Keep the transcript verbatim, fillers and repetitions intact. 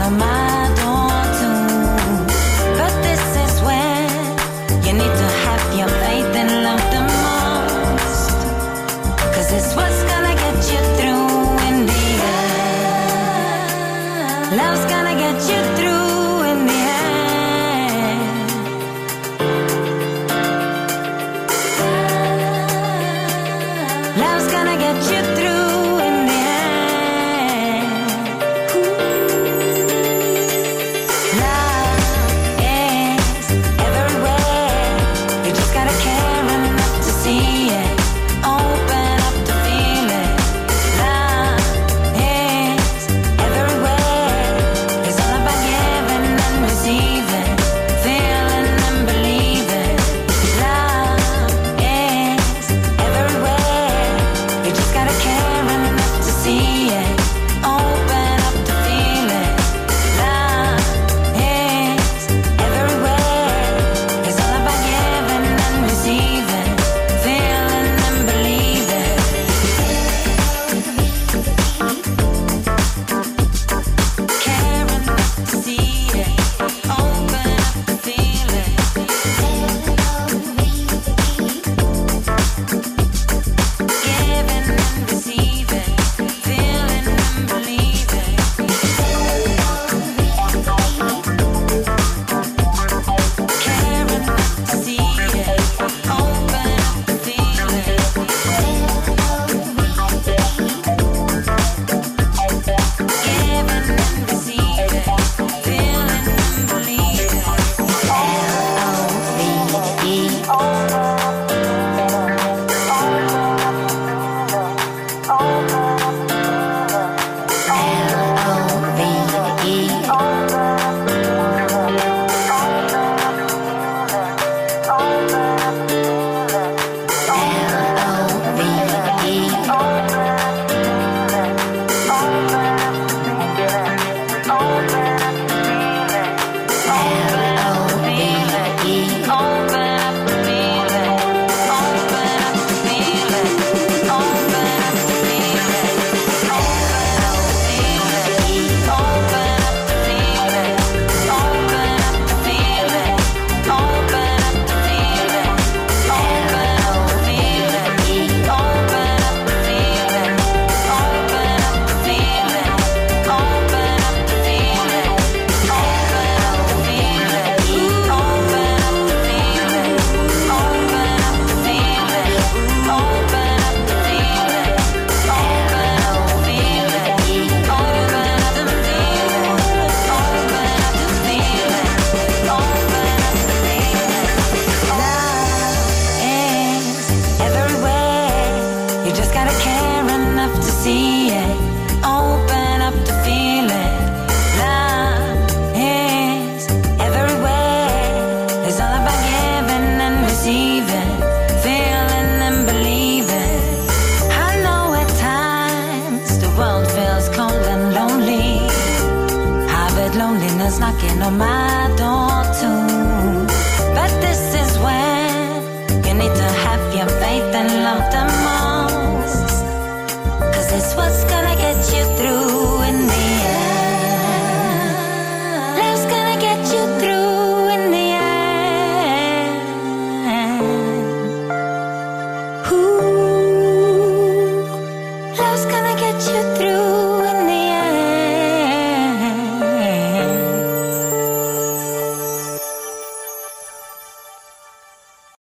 on my door too. But this is when you need to have your faith and love the most. Cause it's what's gonna get you through in the end. Love's gonna get you through in the end. Love's gonna get you through in the end. Love is everywhere. You just gotta care enough to see it. Open up to feel it. Love is everywhere. It's all about giving and receiving, feeling and believing. Love is everywhere. You just gotta care enough to see it. Open up to feel it. Love is everywhere. It's all about giving and receiving, feeling and believing. Care enough to see it. Open up to feel it. Giving and receiving, feeling and believing. Care enough to see it. Open up to feel it. Giving and receiving, feeling and believing. L O V E. Loneliness knocking on my door too. But this is when you need to have your faith and love the